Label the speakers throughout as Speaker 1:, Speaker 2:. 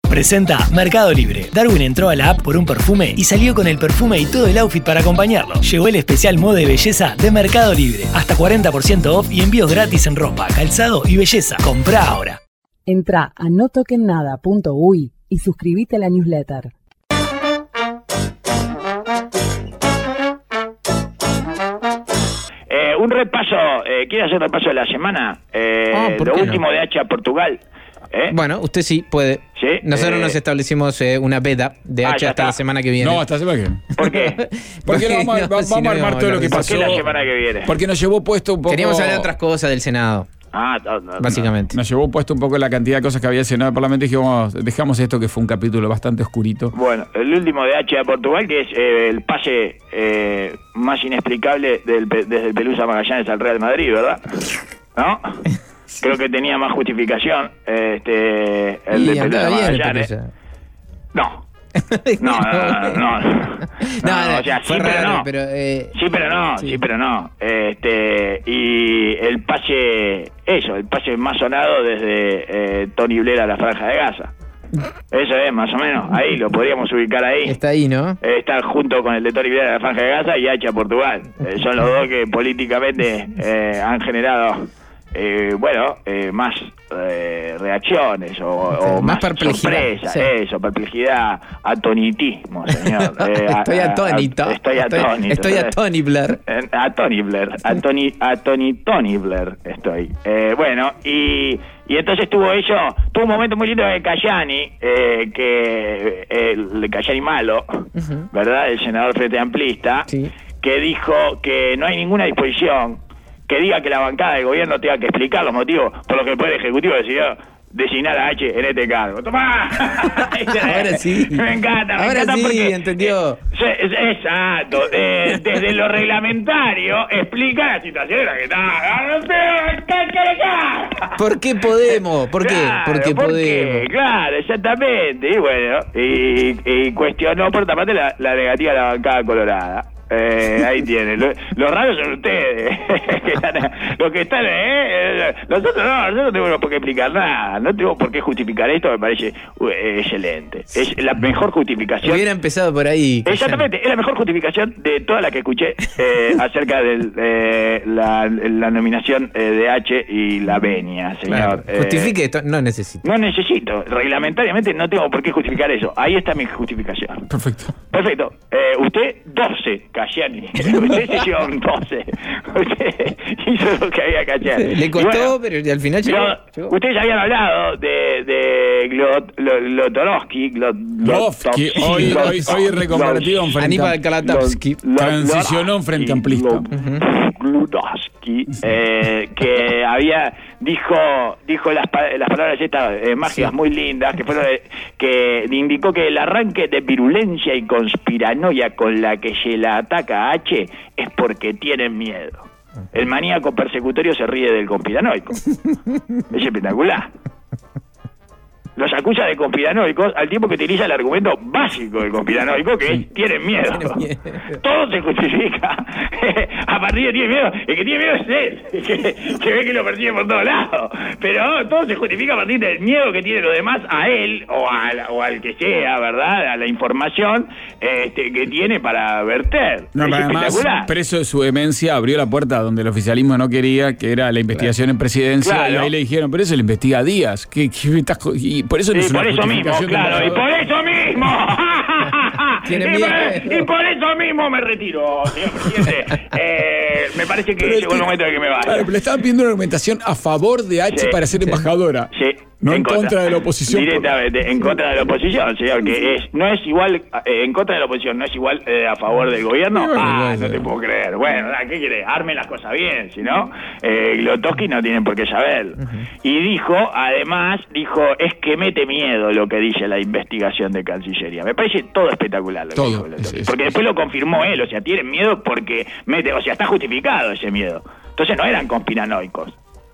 Speaker 1: Presenta Mercado Libre. Darwin entró a la app por un perfume y salió con el perfume y todo el outfit para acompañarlo. Llegó el especial moda y belleza de Mercado Libre. Hasta 40% off y envíos gratis en ropa, calzado y belleza. Comprá ahora.
Speaker 2: Entrá a notoquennada.uy y suscríbete a la newsletter.
Speaker 3: Un repaso, ¿quiere hacer repaso de la semana? Lo último de H a Portugal.
Speaker 4: Bueno, usted sí puede.
Speaker 3: ¿Sí?
Speaker 4: Nosotros nos establecimos una veda de H hasta la semana que viene.
Speaker 5: No, hasta la semana que viene.
Speaker 3: ¿Por qué?
Speaker 5: Porque vamos a armar todo lo que pasó.
Speaker 3: ¿Por qué la semana que viene?
Speaker 5: Porque nos llevó puesto un poco...
Speaker 4: Queríamos hablar de otras cosas del Senado. Básicamente.
Speaker 5: Nos llevó puesto un poco la cantidad de cosas que había el Senado del Parlamento y dijimos, dejamos esto que fue un capítulo bastante oscurito.
Speaker 3: Bueno, el último de H a Portugal, que es el pase más inexplicable desde el Pelusa Magallanes al Real Madrid, ¿verdad? ¿No? Creo que tenía más justificación el de Pelusa Magallanes. No. No, o sea, sí, pero no. Sí, pero no. Y el pase más sonado desde Tony Blair a la Franja de Gaza. Eso es, más o menos. Ahí lo podríamos ubicar ahí.
Speaker 4: Está ahí, ¿no?
Speaker 3: Está junto con el de Tony Blair a la Franja de Gaza y H a Portugal. Son los dos que políticamente han generado más reacciones o más
Speaker 4: perplejidad,
Speaker 3: sorpresa, perplejidad, atonitismo, señor.
Speaker 4: Estoy atónito. Estoy a Tony Blair.
Speaker 3: A Tony Blair estoy. Y entonces tuvo un momento muy lindo de Cayani, el Cayani malo, ¿verdad? El senador Frente Amplista,
Speaker 4: sí,
Speaker 3: que dijo que no hay ninguna disposición que diga que la bancada del gobierno tenga que explicar los motivos por los que el Poder Ejecutivo decidió designar a H en este cargo. ¡Tomá!
Speaker 4: Ahora sí.
Speaker 3: Me encanta
Speaker 4: Ahora sí,
Speaker 3: porque,
Speaker 4: entendió.
Speaker 3: Exacto. Desde lo reglamentario explica la situación en la que está.
Speaker 4: ¿Por qué podemos? ¿Por qué?
Speaker 3: Claro,
Speaker 4: Porque podemos.
Speaker 3: Claro, exactamente. Y bueno, y cuestionó por otra parte la negativa de la bancada colorada. Ahí tienen. Los raros son ustedes. Los que están, nosotros no tenemos por qué explicar nada. No tenemos por qué justificar esto. Me parece excelente. Es la mejor justificación.
Speaker 4: Hubiera empezado por ahí.
Speaker 3: Exactamente, es la mejor justificación de todas las que escuché acerca de la nominación de H y la venia, señor.
Speaker 4: Bueno, justifique esto. No necesito.
Speaker 3: No necesito. Reglamentariamente no tengo por qué justificar eso. Ahí está mi justificación. Perfecto. Usted 12. Cayani. Usted se llevó un 12. Usted hizo lo que había que hacer.
Speaker 4: Le costó, pero al final llegó.
Speaker 3: Ustedes ya habían hablado de Glotorovsky.
Speaker 5: Hoy reconvertido en Frente
Speaker 4: Aníbal Kalatovsky.
Speaker 5: Transicionó en Frente Amplista.
Speaker 3: Glutowski, que dijo las palabras estas mágicas muy lindas, que indicó que el arranque de virulencia y conspiranoia con la que se la ataca a H es porque tienen miedo. El maníaco persecutorio se ríe del conspiranoico. Es espectacular. Los acusa de conspiranoicos al tiempo que utiliza el argumento básico del conspiranoico, que es tienen miedo. Todo se justifica a partir de tiene miedo. El que tiene miedo es él, que ve que lo persigue por todos lados. Pero todo se justifica a partir del miedo que tienen los demás a él o al que sea, ¿verdad? A la información que tiene para verter.
Speaker 5: No,
Speaker 3: es
Speaker 5: además, preso de su demencia, abrió la puerta donde el oficialismo no quería, que era la investigación en presidencia. Claro. Y ahí le dijeron, pero eso lo investiga Díaz. ¿Qué estás por eso no es una justificación.
Speaker 3: Y por eso mismo. Y por eso mismo me retiro, señor presidente. Me parece que llegó el momento de que me vaya.
Speaker 5: Claro, pero le estaban pidiendo una argumentación a favor de H para ser embajadora.
Speaker 3: Sí.
Speaker 5: No en contra de la oposición.
Speaker 3: Directamente, en contra de la oposición, señor, que no es igual, en contra de la oposición, no es igual a favor del gobierno. No te puedo creer. Bueno, ¿qué quiere? Arme las cosas bien, si no, Glotowski no tienen por qué saber. Y además, es que mete miedo lo que dice la investigación de Cancillería. Me parece todo espectacular lo que dijo Glotowski. Porque después lo confirmó él, o sea, tienen miedo porque está justificado ese miedo. Entonces no eran conspiranoicos.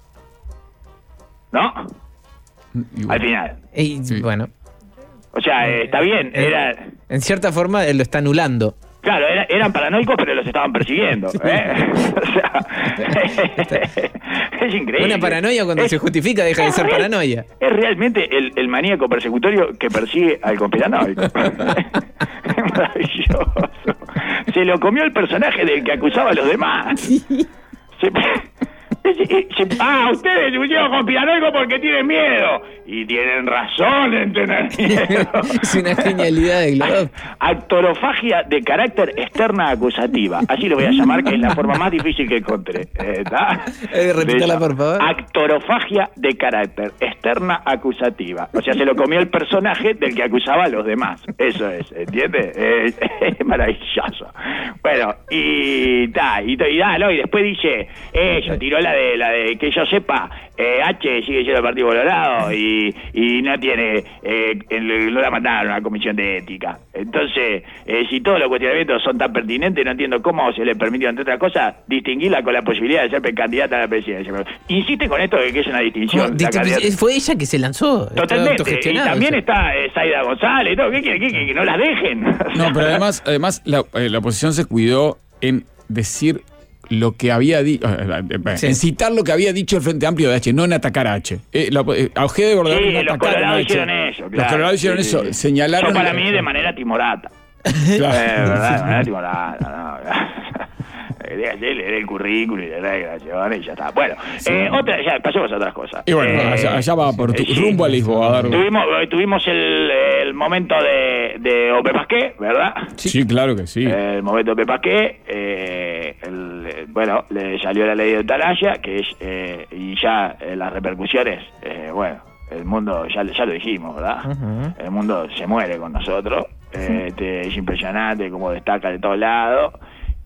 Speaker 3: ¿No? Al final.
Speaker 4: Bueno.
Speaker 3: O sea, está bien.
Speaker 4: En cierta forma, él lo está anulando.
Speaker 3: Claro, eran paranoicos, pero los estaban persiguiendo. O sea, es increíble.
Speaker 4: Una paranoia cuando se justifica deja de ser paranoia.
Speaker 3: Es realmente el maníaco persecutorio que persigue al conspiranoico. Es maravilloso. Se lo comió el personaje del que acusaba a los demás. Ustedes se pusieron conspiranoico porque tienen miedo. Y tienen razón en tener miedo.
Speaker 4: Es una genialidad de Glob.
Speaker 3: Actorofagia de carácter externa acusativa. Así lo voy a llamar, que es la forma más difícil que encontré.
Speaker 4: Repítala, por favor.
Speaker 3: Actorofagia de carácter externa acusativa. O sea, se lo comió el personaje del que acusaba a los demás. Eso es, ¿entiendes? Es maravilloso. Bueno, y después dice, yo tiró la de que yo sepa, H sigue siendo el Partido Colorado y no tiene, no la mandaron a la comisión de ética. Entonces, si todos los cuestionamientos son tan pertinentes, no entiendo cómo se le permitió, entre otras cosas, distinguirla con la posibilidad de ser candidata a la presidencia. Insiste con esto de que es una distinción.
Speaker 4: Fue ella que se lanzó.
Speaker 3: Totalmente. Y también está Zaida González, ¿no? ¿Qué quiere? Que no las dejen.
Speaker 5: No, pero además la oposición se cuidó en decir lo que había dicho, en citar lo que había dicho el Frente Amplio de H, no en atacar a H. A Ojeda de Bordón no
Speaker 3: los colorados hicieron eso. Claro.
Speaker 5: Los colorados hicieron eso, señalaron.
Speaker 3: Yo para mí de manera timorata. ¿Verdad? De manera timorata, no. Leer el currículum y la declaración y ya está. Bueno, ya pasemos a otras cosas.
Speaker 5: Y bueno, allá va por rumbo a Lisboa.
Speaker 3: Tuvimos el momento de Ope Pasqué, ¿verdad?
Speaker 5: Sí, claro que sí.
Speaker 3: El momento de Ope Pasqué, le salió la ley de eutanasia, que es, y ya las repercusiones, el mundo, ya lo dijimos, ¿verdad? Uh-huh. El mundo se muere con nosotros. Es impresionante cómo destaca de todos lados.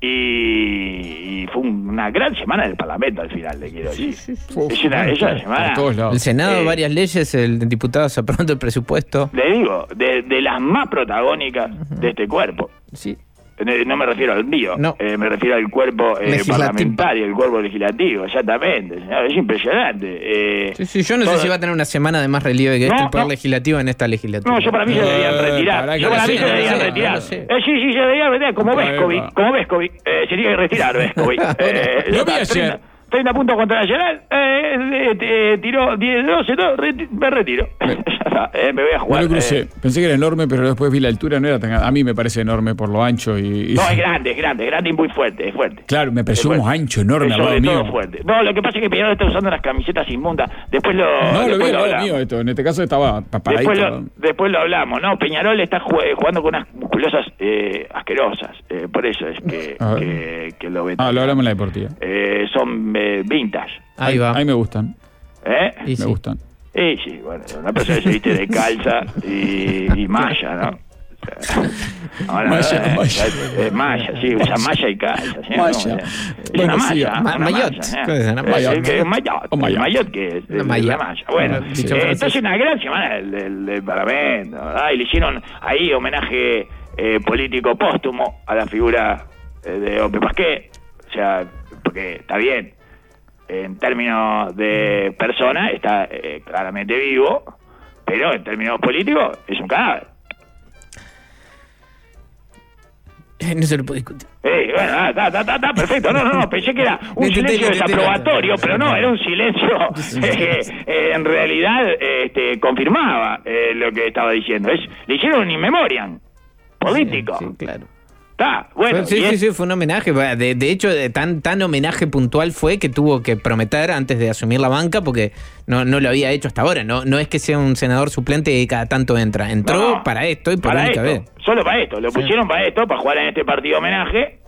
Speaker 3: Y fue una gran semana del Parlamento al final, le quiero decir. Es una semana.
Speaker 4: El Senado, varias leyes, el diputado se aprobó el presupuesto.
Speaker 3: Le digo, de las más protagónicas de este cuerpo.
Speaker 4: Sí.
Speaker 3: No me refiero al mío, me refiero al cuerpo parlamentario, el cuerpo legislativo, exactamente. Es impresionante.
Speaker 4: Yo no sé si va a tener una semana de más relieve que el poder legislativo en esta legislatura.
Speaker 3: No, yo para mí se deberían retirar. Se deberían retirar. Sí, se deberían retirar, como Vescovi. Se tiene que retirar Vescovi.
Speaker 5: Lo vi ayer.
Speaker 3: 30 puntos contra Nacional, tiró 10-12, me retiro. Me voy a jugar.
Speaker 5: No lo crucé. Pensé que era enorme, pero después vi la altura, no era tan. A mí me parece enorme por lo ancho y.
Speaker 3: No, es grande y muy fuerte, es fuerte.
Speaker 5: Claro, me presumo ancho, enorme, al lado mío.
Speaker 3: Fuerte. No, lo que pasa es que Peñarol está usando las camisetas inmundas. Después lo
Speaker 5: vi al lado mío esto. En este caso estaba paradito.
Speaker 3: Después lo hablamos. No, Peñarol está jugando con unas musculosas asquerosas. Por eso es que lo ven.
Speaker 5: Lo hablamos en la deportiva.
Speaker 3: Son vintage.
Speaker 4: Ahí va.
Speaker 5: Ahí me gustan.
Speaker 3: Me
Speaker 5: gustan.
Speaker 3: Sí, bueno, una persona que se viste de calza y malla, ¿no? Ahora, malla, sí, usa malla y calza. ¿Sí?
Speaker 5: Malla.
Speaker 3: Es una malla.
Speaker 4: Mayot.
Speaker 3: Mayot, que es la malla. Bueno, entonces una gran semana del Parlamento, ¿verdad? Y le hicieron ahí homenaje político póstumo a la figura de Ope Pasqué. O sea, porque está bien, en términos de persona está claramente vivo, pero en términos políticos es un cadáver.
Speaker 4: No se lo puede discutir.
Speaker 3: Bueno, está perfecto. No, pensé que era un silencio desaprobatorio, pero no, era un silencio en realidad confirmaba lo que estaba diciendo. Le hicieron un in memoriam político.
Speaker 4: Sí, claro.
Speaker 3: Bueno,
Speaker 4: sí, fue un homenaje. De hecho, tan homenaje puntual fue que tuvo que prometer antes de asumir la banca, porque no lo había hecho hasta ahora. No es que sea un senador suplente y cada tanto entra. Entró para esto y por la única vez.
Speaker 3: Solo para esto. Lo pusieron para esto, para jugar en este partido homenaje.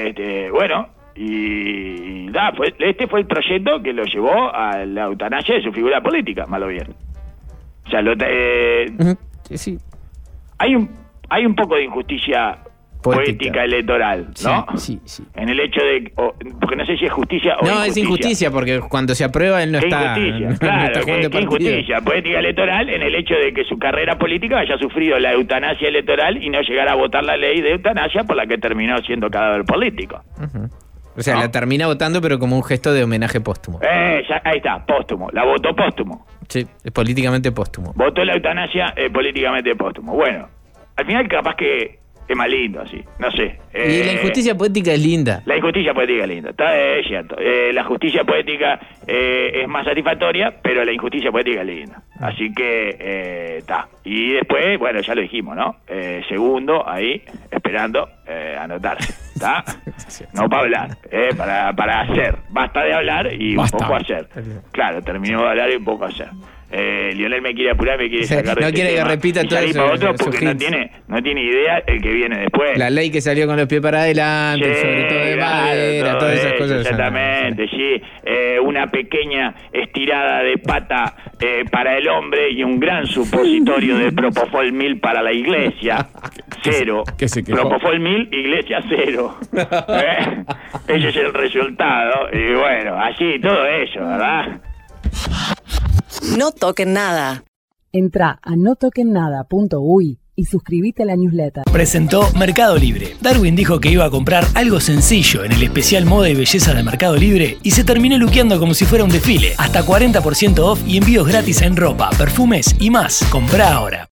Speaker 3: Este fue el proyecto que lo llevó a la eutanasia de su figura política, mal o bien. O sea,
Speaker 4: sí.
Speaker 3: Hay un poco de injusticia poética electoral, ¿no?
Speaker 4: Sí.
Speaker 3: En el hecho de... porque no sé si es justicia o injusticia.
Speaker 4: No, es injusticia, porque cuando se aprueba él no está...
Speaker 3: Injusticia, claro, que injusticia poética electoral en el hecho de que su carrera política haya sufrido la eutanasia electoral y no llegara a votar la ley de eutanasia por la que terminó siendo cadáver político.
Speaker 4: Uh-huh. O sea, la termina votando, pero como un gesto de homenaje póstumo.
Speaker 3: Ahí está, póstumo. La votó póstumo.
Speaker 4: Sí, es políticamente póstumo.
Speaker 3: Votó la eutanasia políticamente póstumo. Bueno, al final capaz que Es más lindo así, no sé.
Speaker 4: Y la injusticia poética es linda.
Speaker 3: La injusticia poética es linda, es cierto. La justicia poética es más satisfactoria, pero la injusticia poética es linda. Así que está. Y después, bueno, ya lo dijimos, ¿no? Segundo, ahí, esperando anotarse. ¿Está? No para hablar, para hacer. Basta de hablar y un poco hacer. Claro, terminó de hablar y un poco hacer. Lionel me quiere apurar, me quiere sacar
Speaker 4: no quiere que repita todo eso,
Speaker 3: para otro porque no tiene idea el que viene después.
Speaker 4: La ley que salió con los pies para adelante,
Speaker 3: sí,
Speaker 4: sobre todo de madera, todas esas cosas.
Speaker 3: Exactamente, sí. Una pequeña estirada de pata para el hombre y un gran supositorio de Propofol 1000 para la iglesia. Cero. Propofol 1000, iglesia cero. Ese es el resultado. Y bueno, así todo eso, ¿verdad?
Speaker 6: No toquen nada.
Speaker 2: Entrá a notokennada.uy y suscríbete a la newsletter.
Speaker 1: Presentó Mercado Libre. Darwin dijo que iba a comprar algo sencillo en el especial moda y belleza de Mercado Libre y se terminó luqueando como si fuera un desfile. Hasta 40% off y envíos gratis en ropa, perfumes y más. Comprá ahora.